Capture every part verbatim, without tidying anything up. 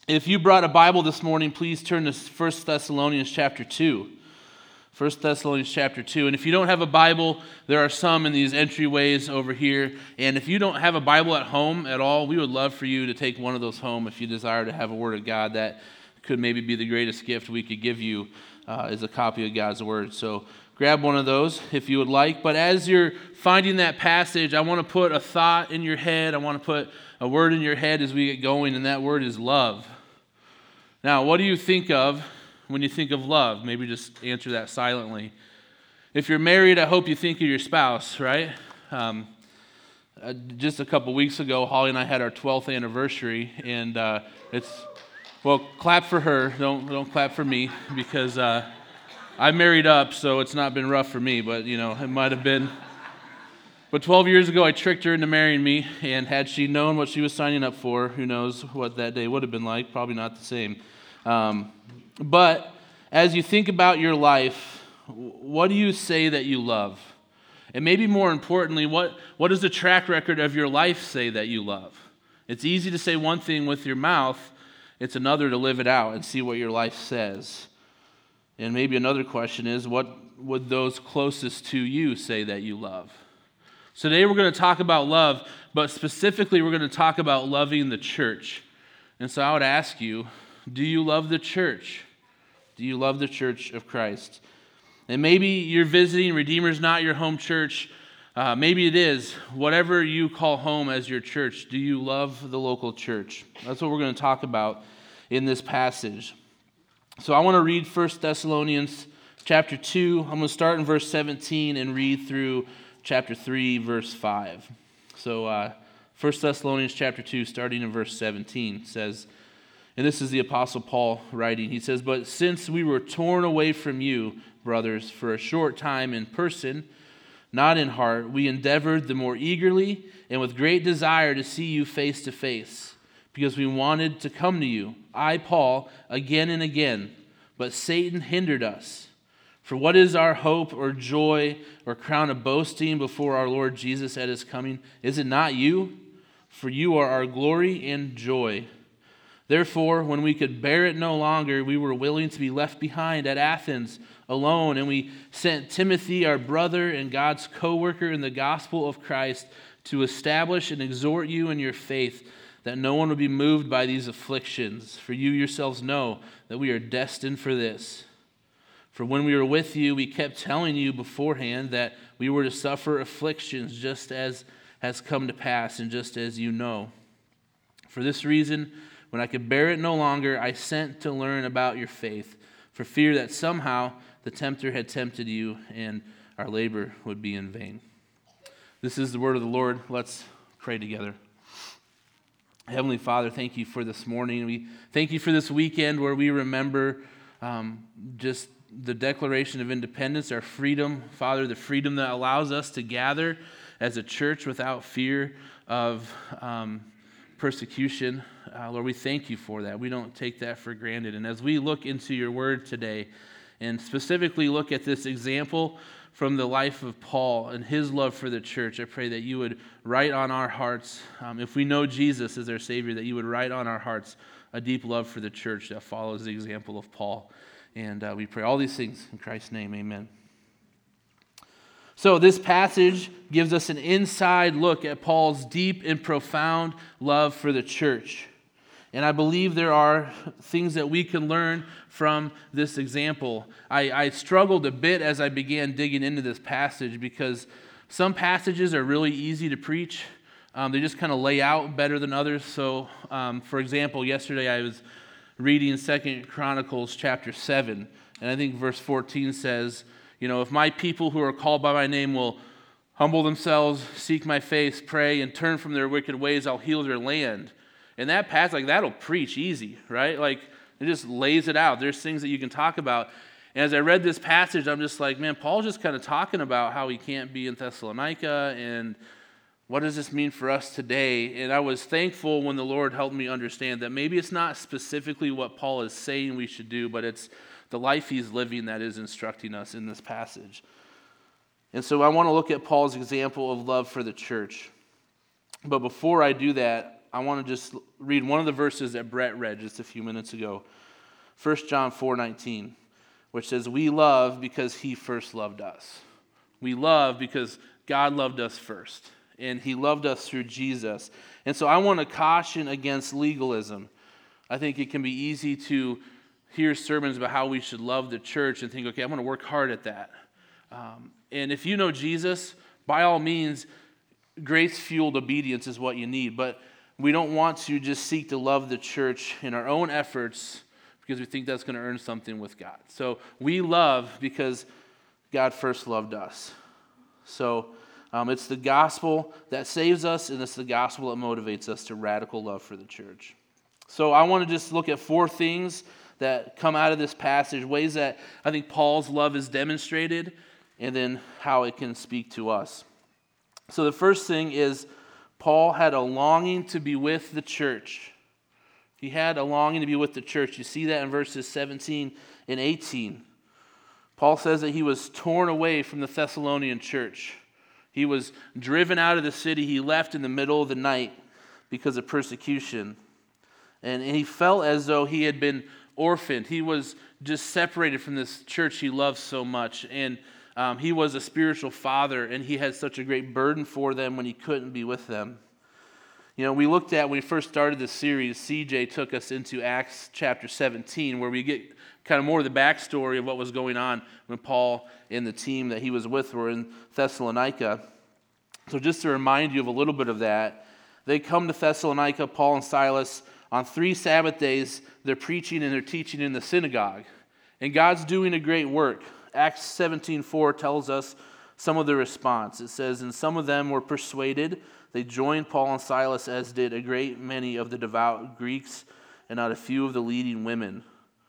If you brought a Bible this morning, please turn to First Thessalonians chapter two. First Thessalonians chapter two. And if you don't have a Bible, there are some in these entryways over here. And if you don't have a Bible at home at all, we would love for you to take one of those home if you desire to have a Word of God. That could maybe be the greatest gift we could give you uh, is a copy of God's Word. So grab one of those if you would like. But as you're finding that passage, I want to put a thought in your head. I want to put a word in your head as we get going, and that word is love. Now, what do you think of when you think of love? Maybe just answer that silently. If you're married, I hope you think of your spouse, right? Um, uh, just a couple weeks ago, Holly and I had our twelfth anniversary, and uh, it's, well, clap for her. Don't don't clap for me, because uh, I married up, so it's not been rough for me, but, you know, it might have been. But twelve years ago, I tricked her into marrying me, and had she known what she was signing up for, who knows what that day would have been like. Probably not the same. Um, but as you think about your life, what do you say that you love? And maybe more importantly, what, what does the track record of your life say that you love? It's easy to say one thing with your mouth. It's another to live it out and see what your life says. And maybe another question is, what would those closest to you say that you love? So today we're going to talk about love, but specifically we're going to talk about loving the church. And so I would ask you, do you love the church? Do you love the church of Christ? And maybe you're visiting, Redeemer's not your home church. Uh, maybe it is. Whatever you call home as your church, do you love the local church? That's what we're going to talk about in this passage. So I want to read First Thessalonians chapter two. I'm going to start in verse seventeen and read through chapter three, verse five. So uh, First Thessalonians chapter two, starting in verse seventeen, says, and this is the Apostle Paul writing. He says, but since we were torn away from you, brothers, for a short time in person, not in heart, we endeavored the more eagerly and with great desire to see you face to face, because we wanted to come to you, I, Paul, again and again, but Satan hindered us. For what is our hope or joy or crown of boasting before our Lord Jesus at his coming? Is it not you? For you are our glory and joy. Therefore, when we could bear it no longer, we were willing to be left behind at Athens alone, and we sent Timothy, our brother and God's co-worker in the gospel of Christ, to establish and exhort you in your faith, that no one would be moved by these afflictions. For you yourselves know that we are destined for this. For when we were with you, we kept telling you beforehand that we were to suffer afflictions, just as has come to pass, and just as you know. For this reason, when I could bear it no longer, I sent to learn about your faith, for fear that somehow the tempter had tempted you and our labor would be in vain. This is the word of the Lord. Let's pray together. Heavenly Father, thank you for this morning. We thank you for this weekend where we remember um, just the Declaration of Independence, our freedom. Father, the freedom that allows us to gather as a church without fear of um, persecution. Uh, Lord, we thank you for that. We don't take that for granted. And as we look into your word today, and specifically look at this example from the life of Paul and his love for the church, I pray that you would write on our hearts, um, if we know Jesus as our Savior, that you would write on our hearts a deep love for the church that follows the example of Paul. And uh, we pray all these things in Christ's name, amen. So this passage gives us an inside look at Paul's deep and profound love for the church. And I believe there are things that we can learn from this example. I, I struggled a bit as I began digging into this passage, because some passages are really easy to preach. Um, they just kind of lay out better than others. So, um, for example, yesterday I was reading Second Chronicles chapter seven, and I think verse fourteen says, you know, if my people who are called by my name will humble themselves, seek my face, pray, and turn from their wicked ways, I'll heal their land. And that passage, like, that'll preach easy, right? Like, it just lays it out. There's things that you can talk about. And as I read this passage, I'm just like, man, Paul's just kind of talking about how he can't be in Thessalonica, and what does this mean for us today? And I was thankful when the Lord helped me understand that maybe it's not specifically what Paul is saying we should do, but it's the life he's living that is instructing us in this passage. And so I want to look at Paul's example of love for the church. But before I do that, I want to just read one of the verses that Brett read just a few minutes ago. First John four nineteen, which says, we love because he first loved us. We love because God loved us first, and he loved us through Jesus. And so I want to caution against legalism. I think it can be easy to hear sermons about how we should love the church and think, okay, I'm going to work hard at that. Um, and if you know Jesus, by all means, grace-fueled obedience is what you need. But we don't want to just seek to love the church in our own efforts because we think that's going to earn something with God. So we love because God first loved us. So um, it's the gospel that saves us, and it's the gospel that motivates us to radical love for the church. So I want to just look at four things that come out of this passage, ways that I think Paul's love is demonstrated, and then how it can speak to us. So the first thing is Paul had a longing to be with the church. He had a longing to be with the church. You see that in verses seventeen and eighteen. Paul says that he was torn away from the Thessalonian church. He was driven out of the city. He left in the middle of the night because of persecution. And he felt as though he had been orphaned. He was just separated from this church he loved so much. And um, he was a spiritual father, and he had such a great burden for them when he couldn't be with them. You know, we looked at, when we first started this series, C J took us into Acts chapter seventeen, where we get kind of more of the backstory of what was going on when Paul and the team that he was with were in Thessalonica. So just to remind you of a little bit of that, they come to Thessalonica, Paul and Silas, on three Sabbath days. They're preaching and they're teaching in the synagogue. And God's doing a great work. Acts seventeen four tells us some of the response. It says, and some of them were persuaded. They joined Paul and Silas, as did a great many of the devout Greeks and not a few of the leading women.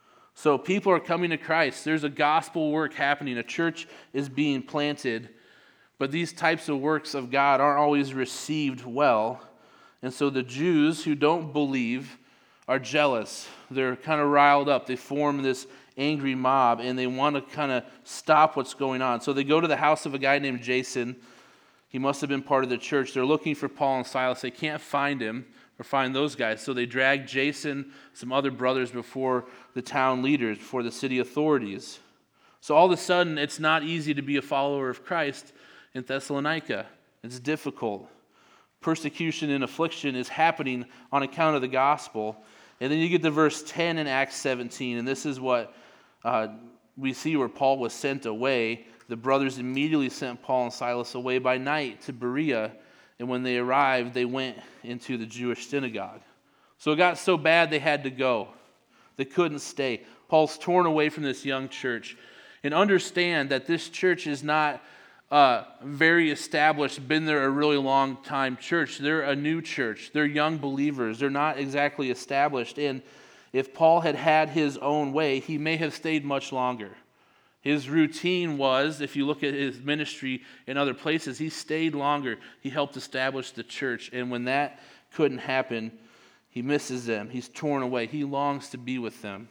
So people are coming to Christ. There's a gospel work happening. A church is being planted. But these types of works of God aren't always received well. And so the Jews who don't believe are jealous. They're kind of riled up. They form this angry mob, and they want to kind of stop what's going on. So they go to the house of a guy named Jason. He must have been part of the church. They're looking for Paul and Silas. They can't find him or find those guys. So they drag Jason, some other brothers, before the town leaders, before the city authorities. So all of a sudden, it's not easy to be a follower of Christ in Thessalonica. It's difficult. Persecution and affliction is happening on account of the gospel. And then you get to verse ten in Acts seventeen, and this is what uh, we see where Paul was sent away. The brothers immediately sent Paul and Silas away by night to Berea, and when they arrived, they went into the Jewish synagogue. So it got so bad they had to go. They couldn't stay. Paul's torn away from this young church. And understand that this church is not uh, very established, been there a really long time church. They're a new church. They're young believers. They're not exactly established. And if Paul had had his own way, he may have stayed much longer. His routine was, if you look at his ministry in other places, he stayed longer. He helped establish the church. And when that couldn't happen, he misses them. He's torn away. He longs to be with them.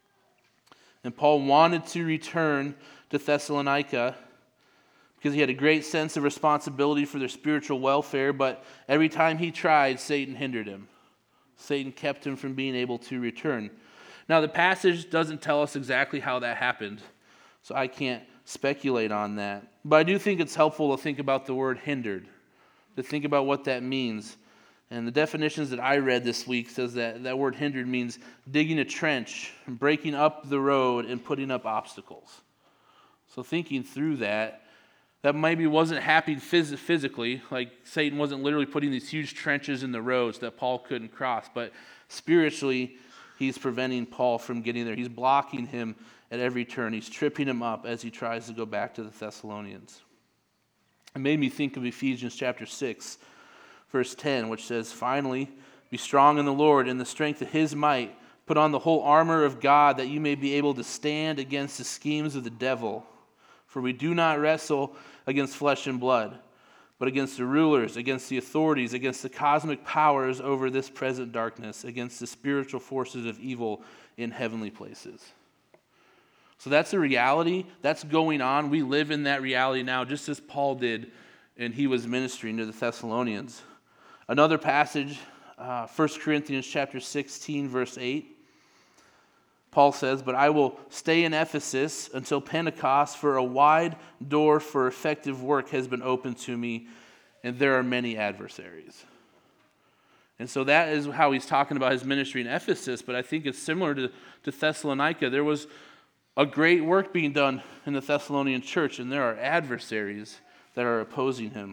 And Paul wanted to return to Thessalonica because he had a great sense of responsibility for their spiritual welfare, but every time he tried, Satan hindered him. Satan kept him from being able to return. Now, the passage doesn't tell us exactly how that happened, so I can't speculate on that. But I do think it's helpful to think about the word hindered, to think about what that means. And the definitions that I read this week says that that word hindered means digging a trench, breaking up the road, and putting up obstacles. So thinking through that, that maybe wasn't happening phys- physically, like Satan wasn't literally putting these huge trenches in the roads that Paul couldn't cross, but spiritually, he's preventing Paul from getting there. He's blocking him at every turn. He's tripping him up as he tries to go back to the Thessalonians. It made me think of Ephesians chapter six, verse ten, which says, finally, be strong in the Lord and the strength of his might. Put on the whole armor of God that you may be able to stand against the schemes of the devil. For we do not wrestle against flesh and blood, but against the rulers, against the authorities, against the cosmic powers over this present darkness, against the spiritual forces of evil in heavenly places. So that's the reality. That's going on. We live in that reality now, just as Paul did, and he was ministering to the Thessalonians. Another passage uh, First Corinthians chapter sixteen, verse eight. Paul says, "But I will stay in Ephesus until Pentecost, for a wide door for effective work has been opened to me, and there are many adversaries." And so that is how he's talking about his ministry in Ephesus, but I think it's similar to, to Thessalonica. There was a great work being done in the Thessalonian church, and there are adversaries that are opposing him.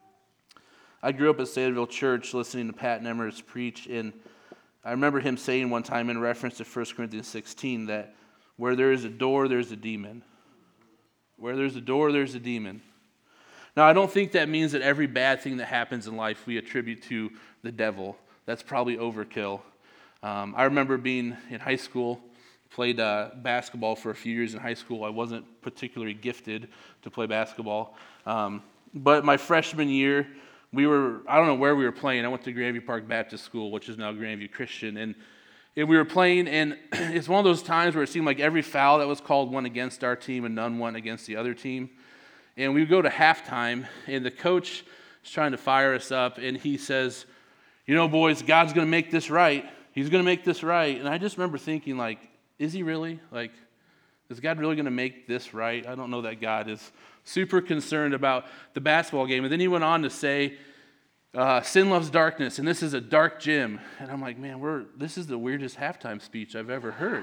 I grew up at Saylorville Church listening to Pat Nemers preach, and I remember him saying one time in reference to First Corinthians sixteen that where there is a door, there's a demon. Where there's a door, there's a demon. Now, I don't think that means that every bad thing that happens in life we attribute to the devil. That's probably overkill. Um, I remember being in high school, played uh, basketball for a few years in high school. I wasn't particularly gifted to play basketball. Um, but my freshman year, we were, I don't know where we were playing. I went to Grandview Park Baptist School, which is now Grandview Christian. And, and we were playing, and it's one of those times where it seemed like every foul that was called went against our team and none went against the other team. And we would go to halftime, and the coach is trying to fire us up, and he says, "You know, boys, God's going to make this right. He's going to make this right." And I just remember thinking, like, is he really? Like, is God really going to make this right? I don't know that God is super concerned about the basketball game. And then he went on to say, uh, sin loves darkness, and this is a dark gym. And I'm like, man, we're this is the weirdest halftime speech I've ever heard.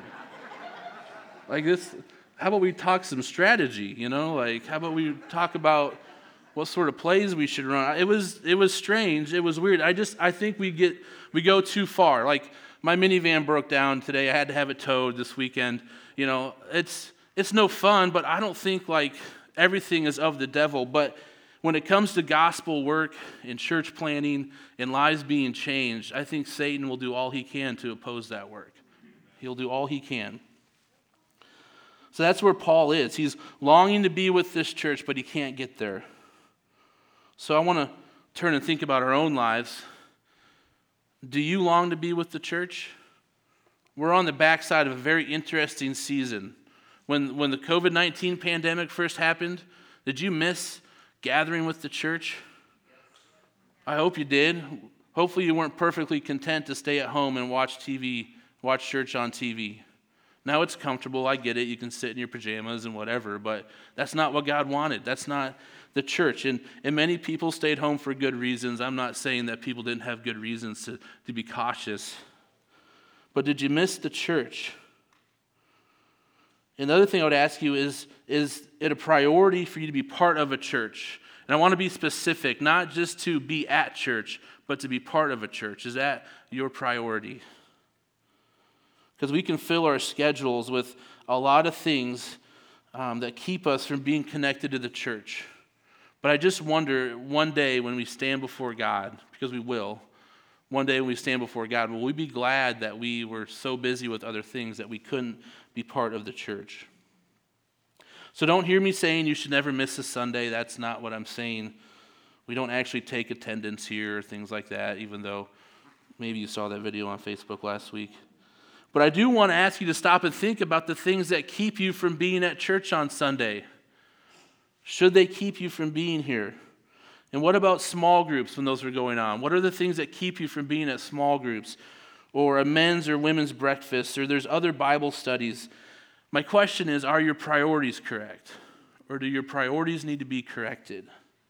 Like this, how about we talk some strategy, you know? Like, how about we talk about what sort of plays we should run? It was it was strange. It was weird. I just, I think we get, we go too far. Like, my minivan broke down today. I had to have it towed this weekend. You know, it's it's no fun, but I don't think, like, everything is of the devil. But when it comes to gospel work and church planning and lives being changed, I think Satan will do all he can to oppose that work. He'll do all he can. So that's where Paul is. He's longing to be with this church, but he can't get there. So I want to turn and think about our own lives. Do you long to be with the church? We're on the backside of a very interesting season. When, when the covid nineteen pandemic first happened, did you miss gathering with the church? I hope you did. Hopefully you weren't perfectly content to stay at home and watch T V, watch church on T V. Now it's comfortable, I get it. You can sit in your pajamas and whatever, but that's not what God wanted. That's not the church. And, and many people stayed home for good reasons. I'm not saying that people didn't have good reasons to, to be cautious. But did you miss the church? And the other thing I would ask you is, is it a priority for you to be part of a church? And I want to be specific, not just to be at church, but to be part of a church. Is that your priority? Because we can fill our schedules with a lot of things um, that keep us from being connected to the church. But I just wonder, one day when we stand before God, because we will, one day when we stand before God, will we be glad that we were so busy with other things that we couldn't be part of the church? So don't hear me saying you should never miss a Sunday. That's not what I'm saying. We don't actually take attendance here or things like that, even though maybe you saw that video on Facebook last week. But I do want to ask you to stop and think about the things that keep you from being at church on Sunday. Should they keep you from being here? And what about small groups when those are going on? What are the things that keep you from being at small groups or a men's or women's breakfast, or there's other Bible studies? My question is, are your priorities correct? Or do your priorities need to be corrected?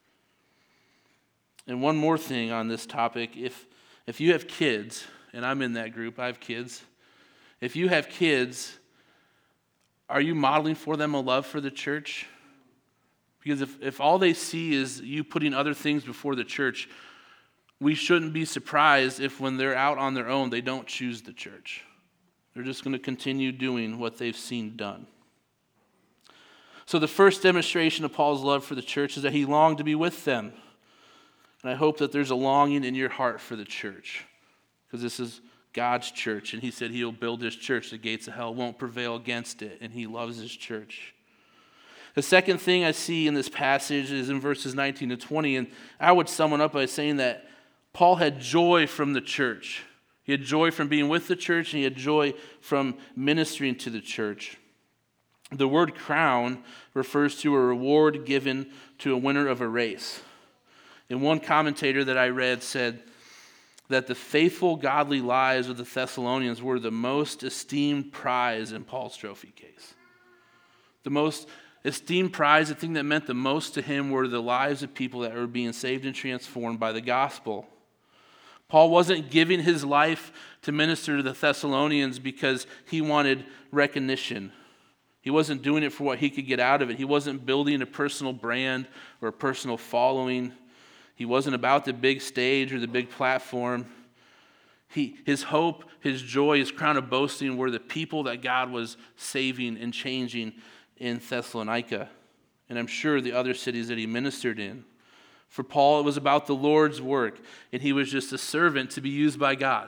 And one more thing on this topic, if if you have kids, and I'm in that group, I have kids. If you have kids, are you modeling for them a love for the church? Because if, if all they see is you putting other things before the church, we shouldn't be surprised if when they're out on their own, they don't choose the church. They're just going to continue doing what they've seen done. So the first demonstration of Paul's love for the church is that he longed to be with them. And I hope that there's a longing in your heart for the church, because this is God's church, and he said he'll build his church. The gates of hell won't prevail against it, and he loves his church. The second thing I see in this passage is in verses nineteen to twenty, and I would sum it up by saying that Paul had joy from the church. He had joy from being with the church, and he had joy from ministering to the church. The word crown refers to a reward given to a winner of a race. And one commentator that I read said, that the faithful, godly lives of the Thessalonians were the most esteemed prize in Paul's trophy case. The most esteemed prize, the thing that meant the most to him, were the lives of people that were being saved and transformed by the gospel. Paul wasn't giving his life to minister to the Thessalonians because he wanted recognition. He wasn't doing it for what he could get out of it. He wasn't building a personal brand or a personal following. He wasn't about the big stage or the big platform. He, his hope, his joy, his crown of boasting were the people that God was saving and changing in Thessalonica, and I'm sure the other cities that he ministered in. For Paul, it was about the Lord's work, and he was just a servant to be used by God.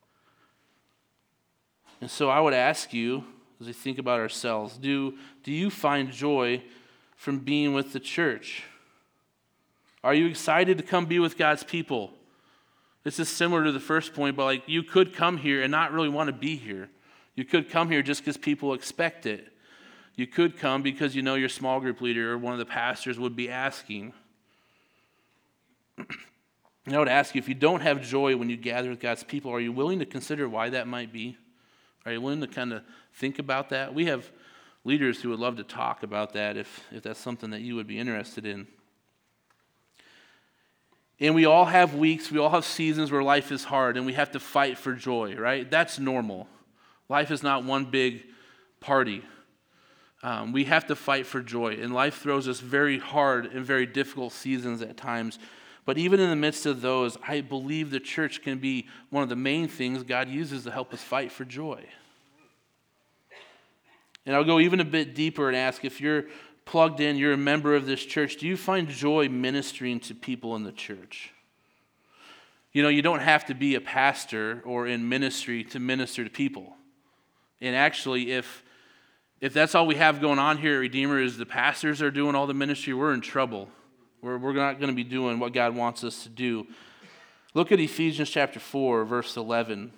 And so I would ask you, as we think about ourselves, do, do you find joy from being with the church? Are you excited to come be with God's people? This is similar to the first point, but like you could come here and not really want to be here. You could come here just because people expect it. You could come because you know your small group leader or one of the pastors would be asking. And I would ask you, if you don't have joy when you gather with God's people, are you willing to consider why that might be? Are you willing to kind of think about that? We have leaders who would love to talk about that if, if that's something that you would be interested in. And we all have weeks, we all have seasons where life is hard and we have to fight for joy, right? That's normal. Life is not one big party. Um, we have to fight for joy, and life throws us very hard and very difficult seasons at times. But even in the midst of those, I believe the church can be one of the main things God uses to help us fight for joy. And I'll go even a bit deeper and ask, if you're plugged in, you're a member of this church, do you find joy ministering to people in the church? You know, you don't have to be a pastor or in ministry to minister to people. And actually, if If that's all we have going on here at Redeemer is the pastors are doing all the ministry, we're in trouble. We're, we're not going to be doing what God wants us to do. Look at Ephesians chapter four, verse eleven.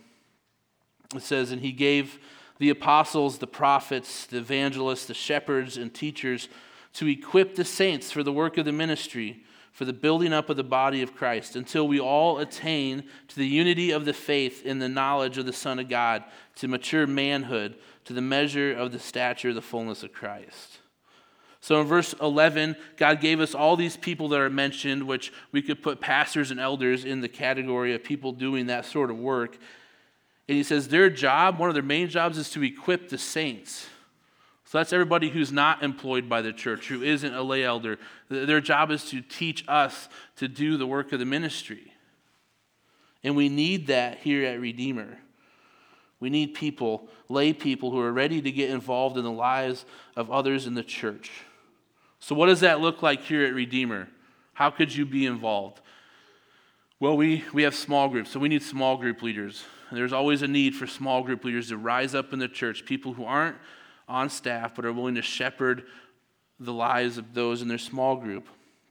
It says, "And he gave the apostles, the prophets, the evangelists, the shepherds, and teachers to equip the saints for the work of the ministry, for the building up of the body of Christ, until we all attain to the unity of the faith in the knowledge of the Son of God, to mature manhood, to the measure of the stature of the fullness of Christ." So in verse eleven, God gave us all these people that are mentioned, which we could put pastors and elders in the category of people doing that sort of work. And he says their job, one of their main jobs, is to equip the saints. So that's everybody who's not employed by the church, who isn't a lay elder. Their job is to teach us to do the work of the ministry. And we need that here at Redeemer. We need people, lay people, who are ready to get involved in the lives of others in the church. So what does that look like here at Redeemer? How could you be involved? Well, we, we have small groups, so we need small group leaders. And there's always a need for small group leaders to rise up in the church, people who aren't on staff but are willing to shepherd the lives of those in their small group.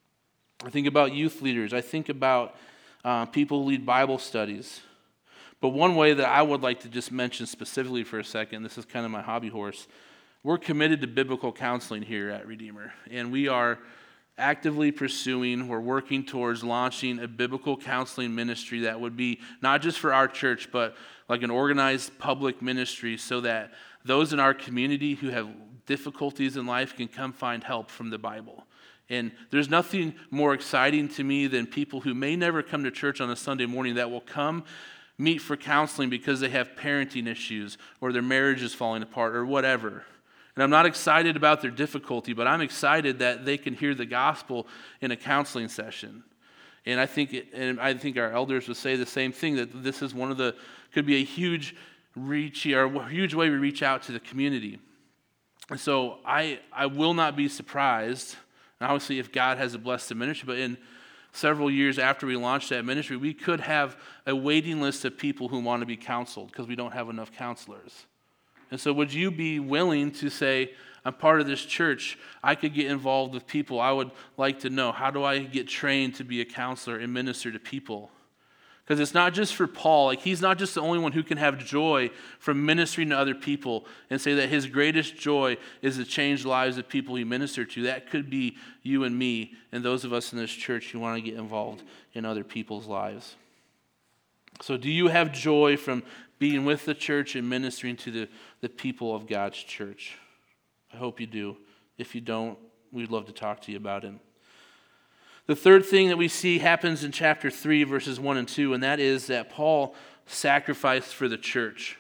I think about youth leaders. I think about uh, people who lead Bible studies. But one way that I would like to just mention specifically for a second, this is kind of my hobby horse, we're committed to biblical counseling here at Redeemer. And we are actively pursuing, we're working towards launching a biblical counseling ministry that would be not just for our church, but like an organized public ministry so that those in our community who have difficulties in life can come find help from the Bible. And there's nothing more exciting to me than people who may never come to church on a Sunday morning that will come meet for counseling because they have parenting issues or their marriage is falling apart or whatever. And I'm not excited about their difficulty, but I'm excited that they can hear the gospel in a counseling session. And I think it, and I think our elders would say the same thing, that this is one of the, could be a huge reach or a huge way we reach out to the community. And so I I will not be surprised, and obviously if God has blessed the ministry, but in several years after we launched that ministry, we could have a waiting list of people who want to be counseled because we don't have enough counselors. And so would you be willing to say, I'm part of this church, I could get involved with people, I would like to know, how do I get trained to be a counselor and minister to people? Because it's not just for Paul, like he's not just the only one who can have joy from ministering to other people and say that his greatest joy is to change the lives of people he ministered to. That could be you and me and those of us in this church who want to get involved in other people's lives. So do you have joy from being with the church and ministering to the, the people of God's church? I hope you do. If you don't, we'd love to talk to you about it. The third thing that we see happens in chapter three, verses one and two, and that is that Paul sacrificed for the church.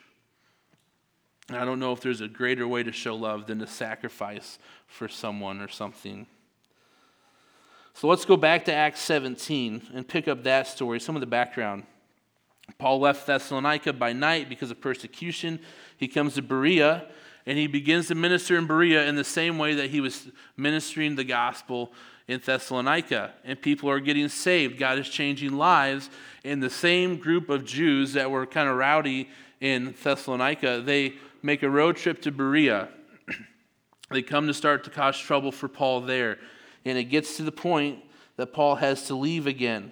And I don't know if there's a greater way to show love than to sacrifice for someone or something. So let's go back to Acts seventeen and pick up that story, some of the background. Paul left Thessalonica by night because of persecution. He comes to Berea, and he begins to minister in Berea in the same way that he was ministering the gospel in Thessalonica. And people are getting saved. God is changing lives. And the same group of Jews that were kind of rowdy in Thessalonica, they make a road trip to Berea. They come to start to cause trouble for Paul there. And it gets to the point that Paul has to leave again.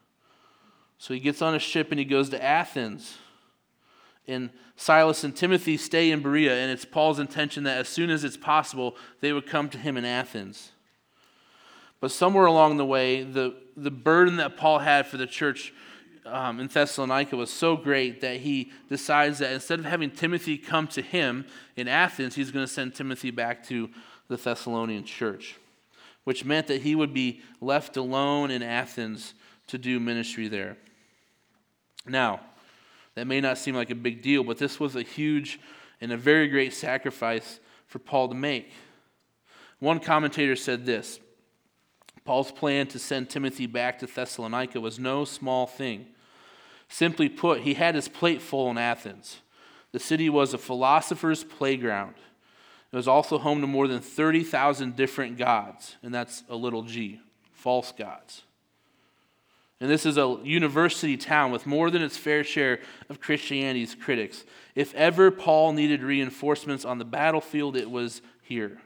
So he gets on a ship and he goes to Athens. And Silas and Timothy stay in Berea, and it's Paul's intention that as soon as it's possible, they would come to him in Athens. But somewhere along the way, the, the burden that Paul had for the church um, in Thessalonica was so great that he decides that instead of having Timothy come to him in Athens, he's going to send Timothy back to the Thessalonian church, which meant that he would be left alone in Athens to do ministry there. Now, that may not seem like a big deal, but this was a huge and a very great sacrifice for Paul to make. One commentator said this: Paul's plan to send Timothy back to Thessalonica was no small thing. Simply put, he had his plate full in Athens. The city was a philosopher's playground. It was also home to more than thirty thousand different gods, and that's a little g, false gods. And this is a university town with more than its fair share of Christianity's critics. If ever Paul needed reinforcements on the battlefield, it was here.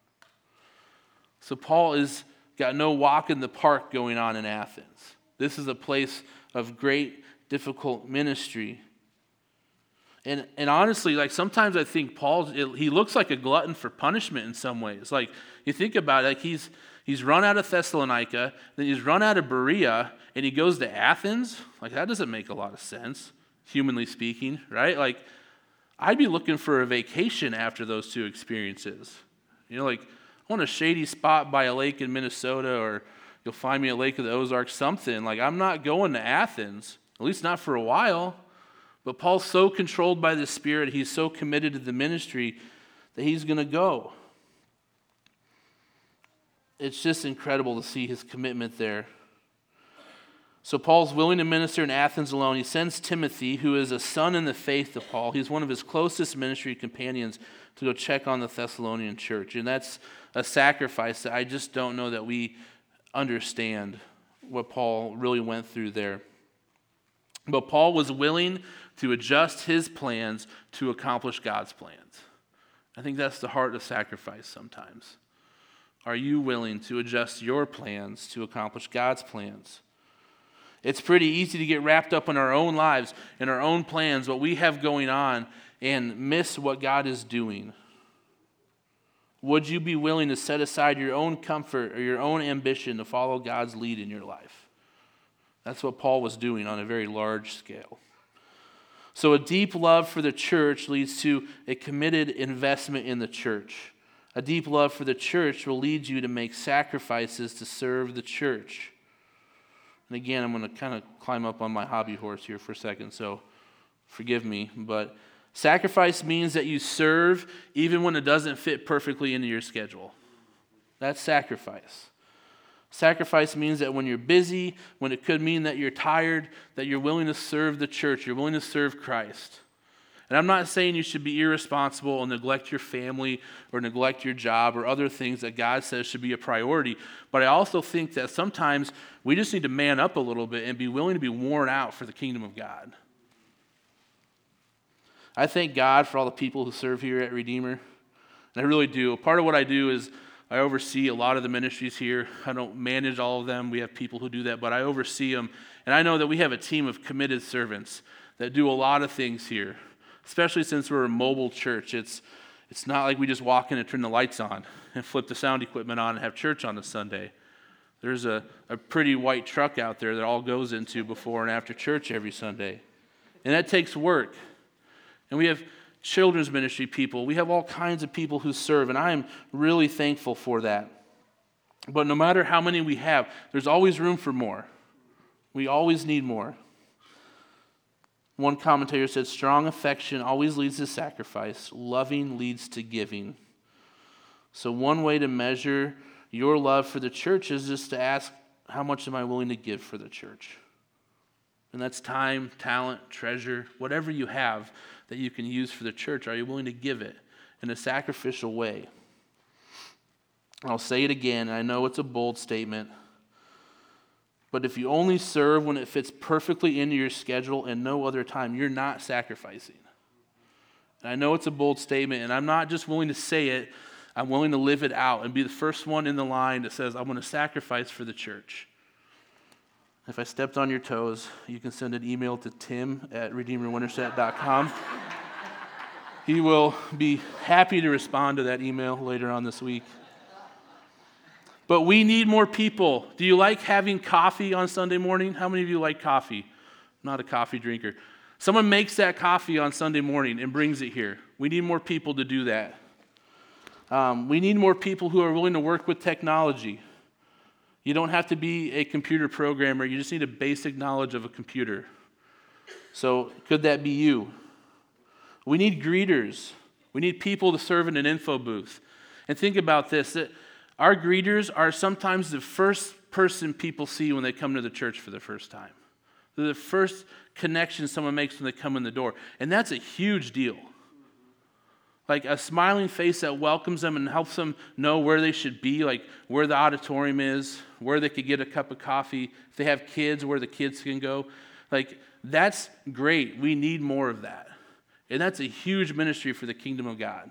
So Paul has got no walk in the park going on in Athens. This is a place of great, difficult ministry. And and honestly, like sometimes I think Paul, he looks like a glutton for punishment in some ways. Like you think about it, like he's he's run out of Thessalonica, then he's run out of Berea, and he goes to Athens. Like that doesn't make a lot of sense, humanly speaking, right? Like I'd be looking for a vacation after those two experiences. You know, like I want a shady spot by a lake in Minnesota, or you'll find me at Lake of the Ozarks, something. Like I'm not going to Athens, at least not for a while. But Paul's so controlled by the Spirit, he's so committed to the ministry that he's going to go. It's just incredible to see his commitment there. So Paul's willing to minister in Athens alone. He sends Timothy, who is a son in the faith of Paul. He's one of his closest ministry companions, to go check on the Thessalonian church. And that's a sacrifice that I just don't know that we understand what Paul really went through there. But Paul was willing to adjust his plans to accomplish God's plans. I think that's the heart of sacrifice sometimes. Are you willing to adjust your plans to accomplish God's plans? It's pretty easy to get wrapped up in our own lives, in our own plans, what we have going on, and miss what God is doing. Would you be willing to set aside your own comfort or your own ambition to follow God's lead in your life? That's what Paul was doing on a very large scale. So a deep love for the church leads to a committed investment in the church. A deep love for the church will lead you to make sacrifices to serve the church. And again, I'm going to kind of climb up on my hobby horse here for a second, so forgive me. But sacrifice means that you serve even when it doesn't fit perfectly into your schedule. That's sacrifice. Sacrifice means that when you're busy, when it could mean that you're tired, that you're willing to serve the church, you're willing to serve Christ. And I'm not saying you should be irresponsible and neglect your family or neglect your job or other things that God says should be a priority, but I also think that sometimes we just need to man up a little bit and be willing to be worn out for the kingdom of God. I thank God for all the people who serve here at Redeemer, and I really do. Part of what I do is I oversee a lot of the ministries here. I don't manage all of them. We have people who do that, but I oversee them. And I know that we have a team of committed servants that do a lot of things here, especially since we're a mobile church. It's it's not like we just walk in and turn the lights on and flip the sound equipment on and have church on a Sunday. There's a, a pretty white truck out there that all goes into before and after church every Sunday. And that takes work. And we have children's ministry people. We have all kinds of people who serve, and I am really thankful for that. But no matter how many we have, there's always room for more. We always need more. One commentator said, strong affection always leads to sacrifice. Loving leads to giving. So one way to measure your love for the church is just to ask, how much am I willing to give for the church? And that's time, talent, treasure, whatever you have that you can use for the church. Are you willing to give it in a sacrificial way? I'll say it again. I know it's a bold statement. But if you only serve when it fits perfectly into your schedule and no other time, you're not sacrificing. And I know it's a bold statement, and I'm not just willing to say it. I'm willing to live it out and be the first one in the line that says, I'm going to sacrifice for the church. If I stepped on your toes, you can send an email to tim at redeemer winterset dot com. He will be happy to respond to that email later on this week. But we need more people. Do you like having coffee on Sunday morning? How many of you like coffee? I'm not a coffee drinker. Someone makes that coffee on Sunday morning and brings it here. We need more people to do that. Um, we need more people who are willing to work with technology. You don't have to be a computer programmer. You just need a basic knowledge of a computer. So could that be you? We need greeters. We need people to serve in an info booth. And think about this, that our greeters are sometimes the first person people see when they come to the church for the first time. They're the first connection someone makes when they come in the door. And that's a huge deal. Like a smiling face that welcomes them and helps them know where they should be, like where the auditorium is, where they could get a cup of coffee. If they have kids, where the kids can go. Like, that's great. We need more of that. And that's a huge ministry for the kingdom of God.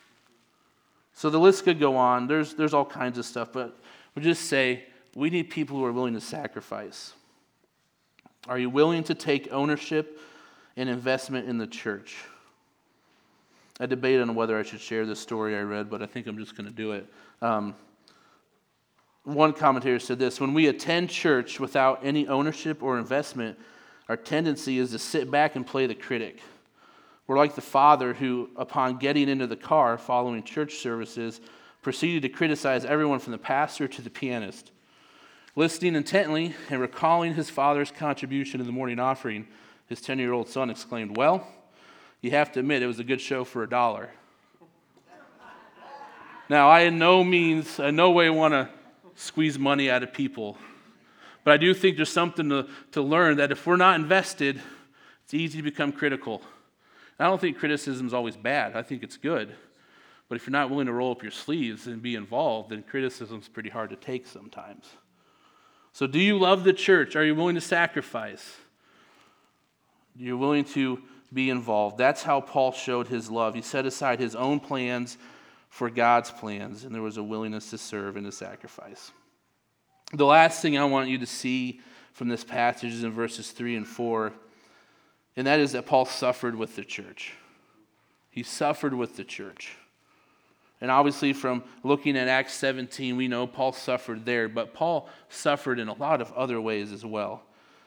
So the list could go on. There's, there's all kinds of stuff, but we'll just say we need people who are willing to sacrifice. Are you willing to take ownership and investment in the church? I debated on whether I should share this story I read, but I think I'm just going to do it. Um, one commentator said this, when we attend church without any ownership or investment, our tendency is to sit back and play the critic. We're like the father who, upon getting into the car following church services, proceeded to criticize everyone from the pastor to the pianist. Listening intently and recalling his father's contribution to the morning offering, his ten-year-old son exclaimed, well, you have to admit it was a good show for a dollar. Now, I in no means, in no way want to squeeze money out of people, but I do think there's something to, to learn that if we're not invested, it's easy to become critical. I don't think criticism is always bad. I think it's good. But if you're not willing to roll up your sleeves and be involved, then criticism is pretty hard to take sometimes. So do you love the church? Are you willing to sacrifice? You're willing to be involved. That's how Paul showed his love. He set aside his own plans for God's plans, and there was a willingness to serve and to sacrifice. The last thing I want you to see from this passage is in verses three and four, and that is that Paul suffered with the church. He suffered with the church. And obviously from looking at Acts seventeen, we know Paul suffered there, but Paul suffered in a lot of other ways as well.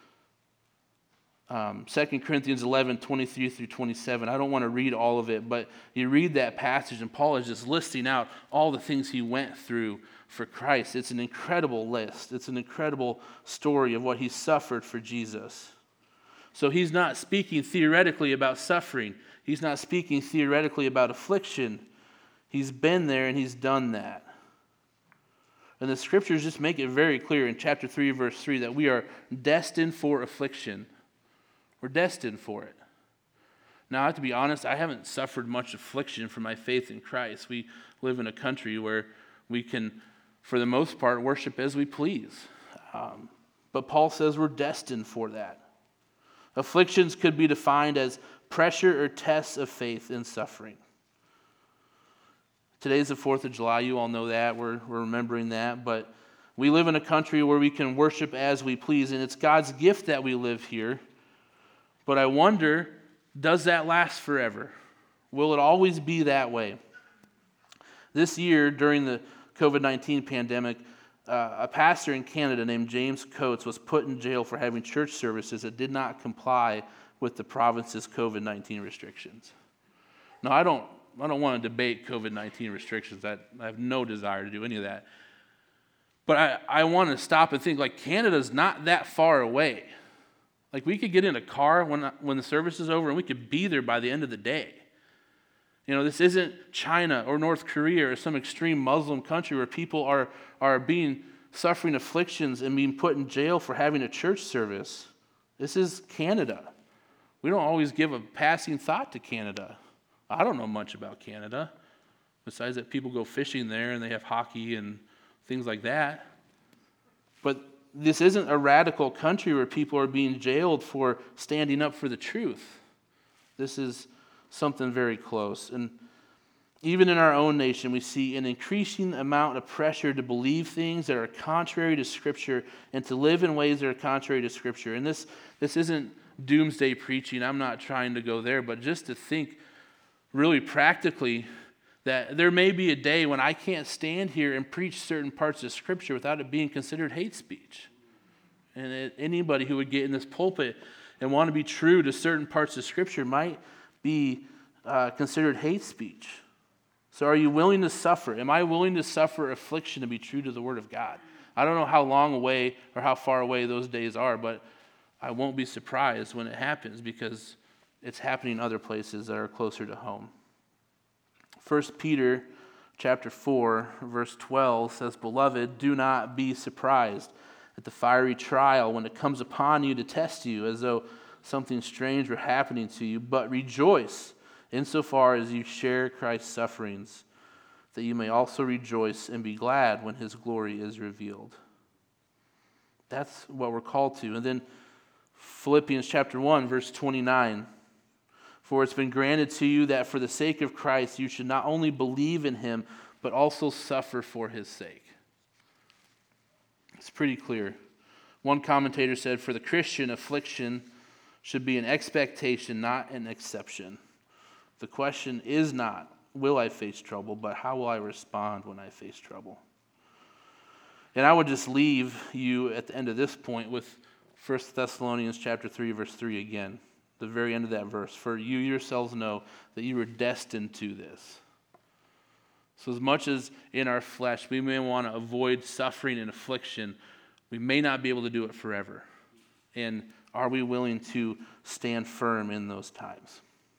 Um, Second Corinthians eleven, twenty-three through twenty-seven. I don't want to read all of it, but you read that passage and Paul is just listing out all the things he went through for Christ. It's an incredible list. It's an incredible story of what he suffered for Jesus. So he's not speaking theoretically about suffering. He's not speaking theoretically about affliction. He's been there and he's done that. And the scriptures just make it very clear in chapter three, verse three, that we are destined for affliction. We're destined for it. Now, I have to be honest, I haven't suffered much affliction for my faith in Christ. We live in a country where we can, for the most part, worship as we please. Um, but Paul says we're destined for that. Afflictions could be defined as pressure or tests of faith in suffering. Today's the fourth of July. You all know that. We're, we're remembering that. But we live in a country where we can worship as we please, and it's God's gift that we live here. But I wonder, does that last forever? Will it always be that way? This year, during the covid nineteen pandemic, uh, a pastor in Canada named James Coates was put in jail for having church services that did not comply with the province's covid nineteen restrictions. Now, I don't, I don't want to debate covid nineteen restrictions. I, I have no desire to do any of that. But I, I want to stop and think, like, Canada's not that far away. Like, we could get in a car when, when the service is over, and we could be there by the end of the day. You know, this isn't China or North Korea or some extreme Muslim country where people are, are being suffering afflictions and being put in jail for having a church service. This is Canada. We don't always give a passing thought to Canada. I don't know much about Canada, besides that people go fishing there and they have hockey and things like that. But this isn't a radical country where people are being jailed for standing up for the truth. This is something very close. And even in our own nation, we see an increasing amount of pressure to believe things that are contrary to Scripture and to live in ways that are contrary to Scripture. And this, this isn't doomsday preaching. I'm not trying to go there, but just to think really practically that there may be a day when I can't stand here and preach certain parts of Scripture without it being considered hate speech. And it, anybody who would get in this pulpit and want to be true to certain parts of Scripture might be uh, considered hate speech. So are you willing to suffer? Am I willing to suffer affliction to be true to the Word of God? I don't know how long away or how far away those days are, but I won't be surprised when it happens because it's happening in other places that are closer to home. First Peter chapter four, verse twelve says, "Beloved, do not be surprised at the fiery trial when it comes upon you to test you, as though something strange were happening to you, but rejoice insofar as you share Christ's sufferings, that you may also rejoice and be glad when his glory is revealed." That's what we're called to. And then Philippians chapter one, verse twenty-nine, "For it's been granted to you that for the sake of Christ you should not only believe in him, but also suffer for his sake." It's pretty clear. One commentator said, "For the Christian, affliction should be an expectation, not an exception. The question is not, will I face trouble, but how will I respond when I face trouble?" And I would just leave you at the end of this point with First Thessalonians chapter three, verse three again. The very end of that verse. "For you yourselves know that you were destined to this." So as much as in our flesh we may want to avoid suffering and affliction, we may not be able to do it forever. And are we willing to stand firm in those times?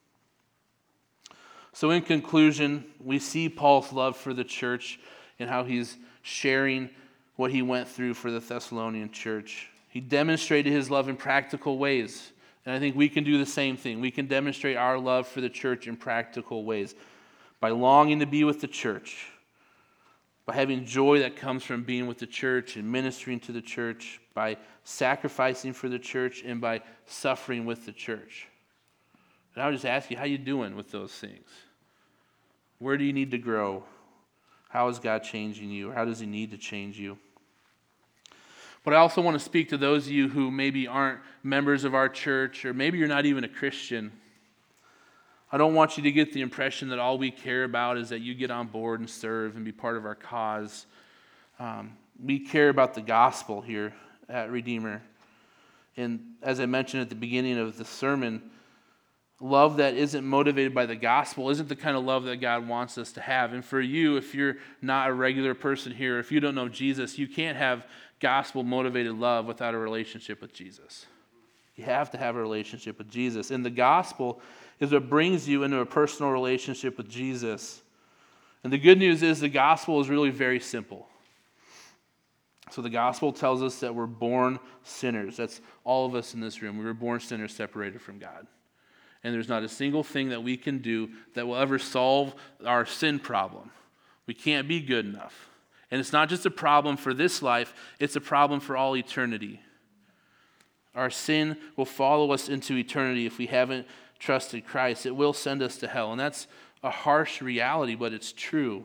So in conclusion, we see Paul's love for the church and how he's sharing what he went through for the Thessalonian church. He demonstrated his love in practical ways. And I think we can do the same thing. We can demonstrate our love for the church in practical ways by longing to be with the church, by having joy that comes from being with the church and ministering to the church, by sacrificing for the church, and by suffering with the church. And I would just ask you, how you doing with those things? Where do you need to grow? How is God changing you? How does he need to change you? But I also want to speak to those of you who maybe aren't members of our church, or maybe you're not even a Christian. I don't want you to get the impression that all we care about is that you get on board and serve and be part of our cause. Um, we care about the gospel here at Redeemer. And as I mentioned at the beginning of the sermon, love that isn't motivated by the gospel isn't the kind of love that God wants us to have. And for you, if you're not a regular person here, if you don't know Jesus, you can't have gospel-motivated love without a relationship with Jesus. You have to have a relationship with Jesus. And the gospel is what brings you into a personal relationship with Jesus. And the good news is the gospel is really very simple. So the gospel tells us that we're born sinners. That's all of us in this room. We were born sinners separated from God. And there's not a single thing that we can do that will ever solve our sin problem. We can't be good enough. And it's not just a problem for this life, it's a problem for all eternity. Our sin will follow us into eternity if we haven't trusted Christ. It will send us to hell. And that's a harsh reality, but it's true.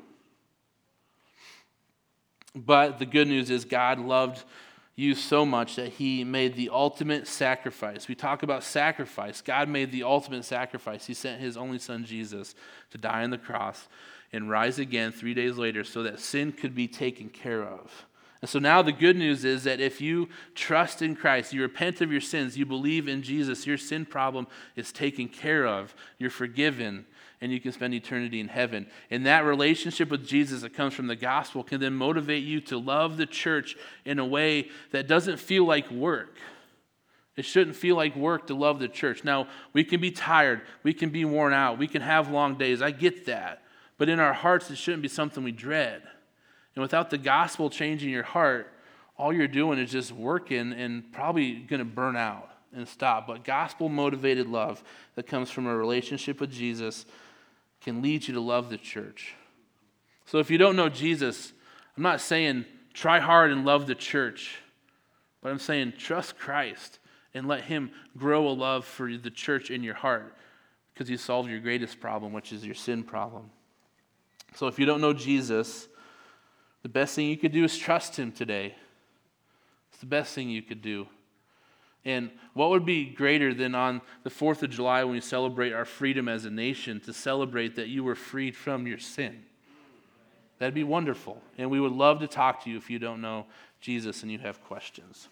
But the good news is God loved you so much that he made the ultimate sacrifice. We talk about sacrifice. God made the ultimate sacrifice. He sent his only son, Jesus, to die on the cross and rise again three days later so that sin could be taken care of. And so now the good news is that if you trust in Christ, you repent of your sins, you believe in Jesus, your sin problem is taken care of, you're forgiven, and you can spend eternity in heaven. And that relationship with Jesus that comes from the gospel can then motivate you to love the church in a way that doesn't feel like work. It shouldn't feel like work to love the church. Now, we can be tired, we can be worn out, we can have long days, I get that. But in our hearts, it shouldn't be something we dread. And without the gospel changing your heart, all you're doing is just working and probably going to burn out and stop. But gospel-motivated love that comes from a relationship with Jesus can lead you to love the church. So if you don't know Jesus, I'm not saying try hard and love the church, but I'm saying trust Christ and let him grow a love for the church in your heart because he solved your greatest problem, which is your sin problem. So if you don't know Jesus, the best thing you could do is trust him today. It's the best thing you could do. And what would be greater than on the fourth of July when we celebrate our freedom as a nation to celebrate that you were freed from your sin? That'd be wonderful. And we would love to talk to you if you don't know Jesus and you have questions.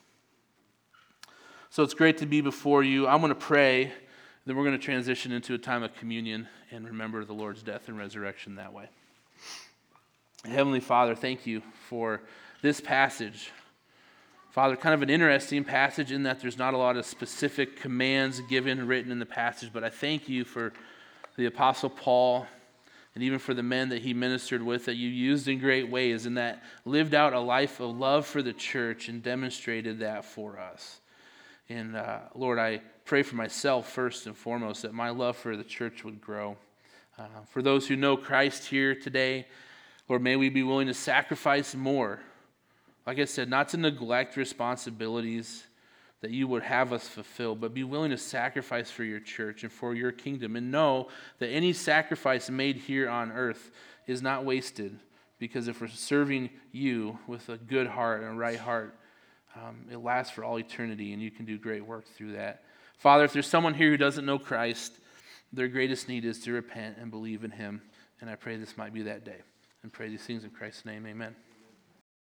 So it's great to be before you. I'm going to pray, then we're going to transition into a time of communion and remember the Lord's death and resurrection that way. Heavenly Father, thank you for this passage. Father, kind of an interesting passage in that there's not a lot of specific commands given, written in the passage, but I thank you for the Apostle Paul and even for the men that he ministered with that you used in great ways and that lived out a life of love for the church and demonstrated that for us. And uh, Lord, I pray for myself first and foremost that my love for the church would grow. Uh, for those who know Christ here today, Lord, may we be willing to sacrifice more. Like I said, not to neglect responsibilities that you would have us fulfill, but be willing to sacrifice for your church and for your kingdom. And know that any sacrifice made here on earth is not wasted, because if we're serving you with a good heart and a right heart, um, it lasts for all eternity, and you can do great work through that. Father, if there's someone here who doesn't know Christ, their greatest need is to repent and believe in him. And I pray this might be that day. And pray these things in Christ's name, amen.